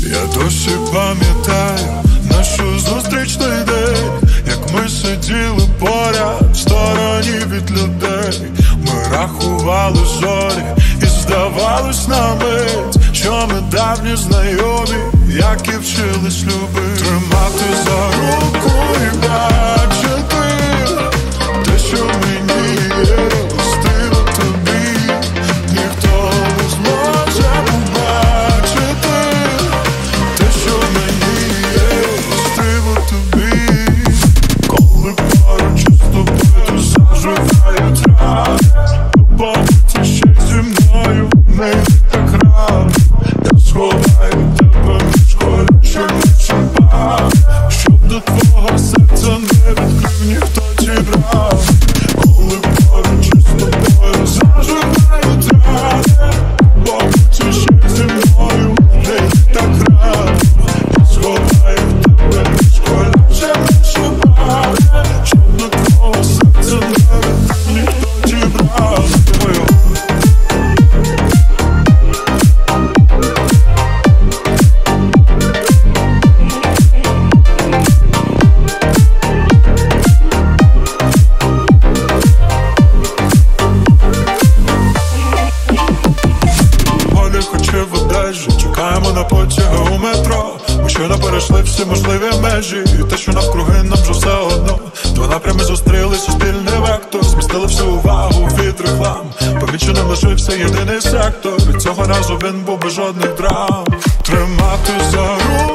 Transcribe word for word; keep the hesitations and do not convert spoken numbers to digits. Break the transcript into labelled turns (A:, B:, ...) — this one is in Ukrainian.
A: Я досі пам'ятаю нашу зустрічний день, як ми сиділи поряд, в стороні від людей. Ми рахували зорі і здавалось на мить, що ми давні знайомі, як і вчились любити. Тримати за руку і бачити те, що мені є, стило тобі ніхто не зможе побачити. Те, що мені є, стило тобі. Коли поруч із тобою заживають рани, побудься ще зі мною, не так рано. Я сховаю тебе між колючими шипами, щоб до твого серця не відкрив ніхто ті брами. Коли поруч із тобою заживають рани, побудься ще зі мною, не так рано. Я сховаю тебе між колючими шипами, щоб до твого серця не відкрив ніхто ті брами. Чекаємо на потяги у метро. Ми щойно перейшли всі можливі межі, і те, що навкруги нам вже все одно. Два напрями зустрілись у спільний вектор, змістили всю увагу від реклам. Поміченим лишився єдиний сектор, і цього разу він був без жодних драм. Тримати за руку